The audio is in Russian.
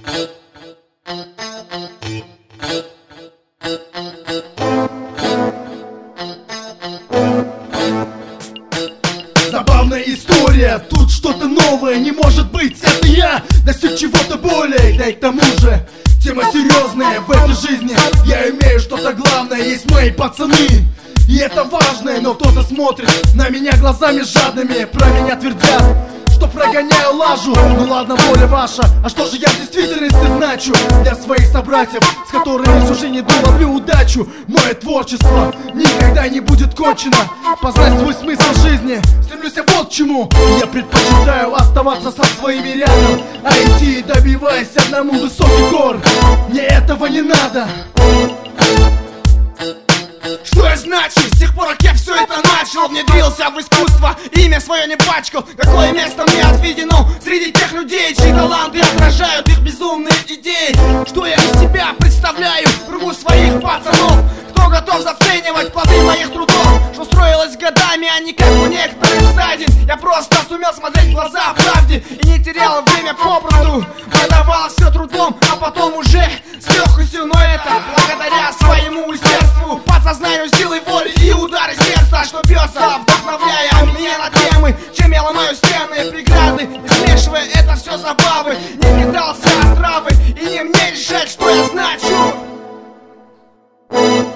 Забавная история, тут что-то новое, не может быть, это я достиг чего-то более, да и к тому же тема серьезная в этой жизни. Я имею что-то главное, есть мои пацаны, и это важное, но кто-то смотрит на меня глазами жадными, про меня твердят, что прогоняю лажу. Ну ладно, воля ваша, а что же я в действительности значу для своих собратьев, с которыми всю жизнь иду, ловлю удачу. Мое творчество никогда не будет кончено, познать свой смысл жизни стремлюсь я вот к чему. Я предпочитаю оставаться со своими рядом, а идти добиваясь одному высоких гор. Мне этого не надо. Что я значу? С тех пор, как я все это начал, внедрился в искусство, имя свое не пачкал. Какое место мне отведено среди тех людей, чьи таланты отражают их безумные идеи? Что я из себя представляю кругу своих пацанов? Кто готов заценивать плоды моих трудов? Что строилось годами, а не как у некоторых за день. Я просто сумел смотреть в глаза правде и не терял время попросту. Продавал все трудом, а потом уже с легкостью. Но это благодаря своему усердству, подсознанию, силой воли и удары сердца, что бьется, вдохновляя меня на темы, чем я ломаю стены и преграды, и смешивая это все забавы. Не питался отравой, и не мне решать, что я значу.